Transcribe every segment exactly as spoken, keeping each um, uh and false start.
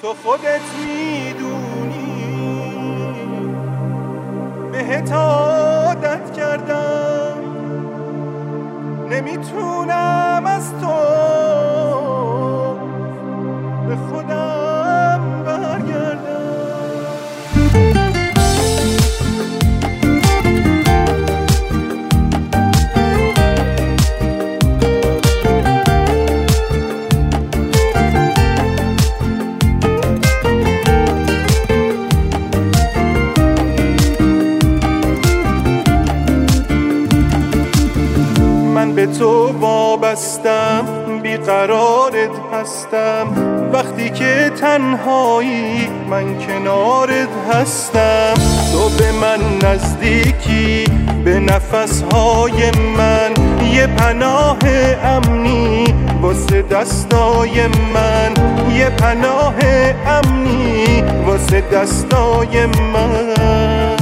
تو خودت میدونی بهت عادت کردم، نمیتونم از تو به خودم برگردم. من به تو وابستم، بیقرارت هستم، وقتی که تنهایی من کنارت هستم. تو به من نزدیکی، به نفسهای من یه پناه امنی واسه دستای من، یه پناه امنی واسه دستای من.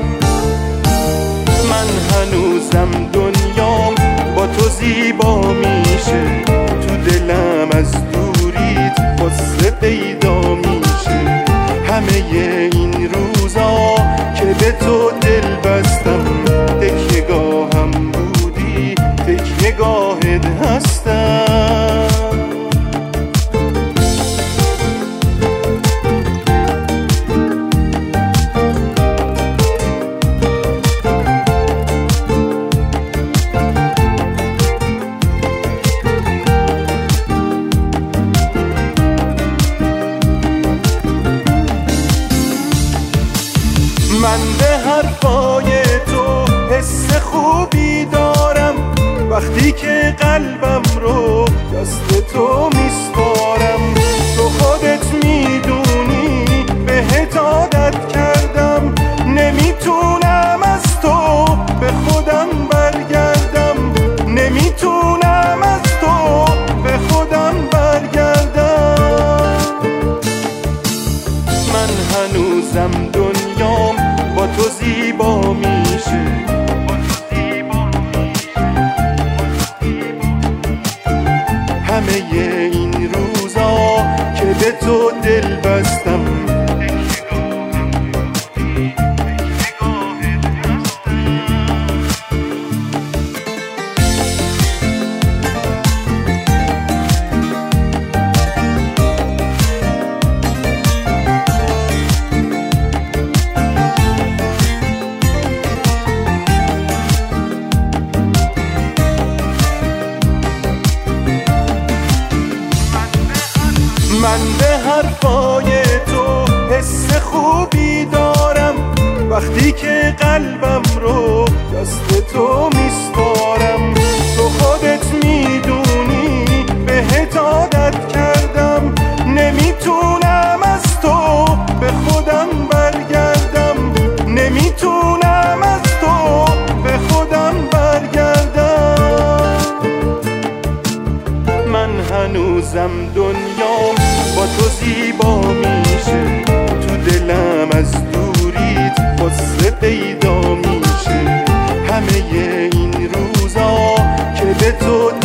من هنوزم دنیام با تو زیبا میشه، تو دلم از دوریت قصه پیدا میشه. همه این روزا که به تو دل بستم، تکیه‌گاهم بودی، تکیه‌گاهت هستم. من به حرفای تو حس خوبی دارم، وقتی که قلبم رو دست تو میسپارم. تو خودت میدونی بهت عادت کردم، نمیتونم از تو به خودم برگردم، نمیتونم از تو به خودم برگردم. من هنوزم دنیام با تو زیبا میشه، همه این روزا که به تو دل بستم. من به حرفای تو حس خوبی دارم، وقتی که قلبم رو دست تو میسپارم. تو خودت میدونی بهت عادت کردم، نمیتونم از تو به خودم برگردم، نمیتونم از تو به خودم برگردم. من هنوزم دنیام با تو زیبا میشه، تو دلم از دوریت قصه پیدا میشه. همه این روزا که به تو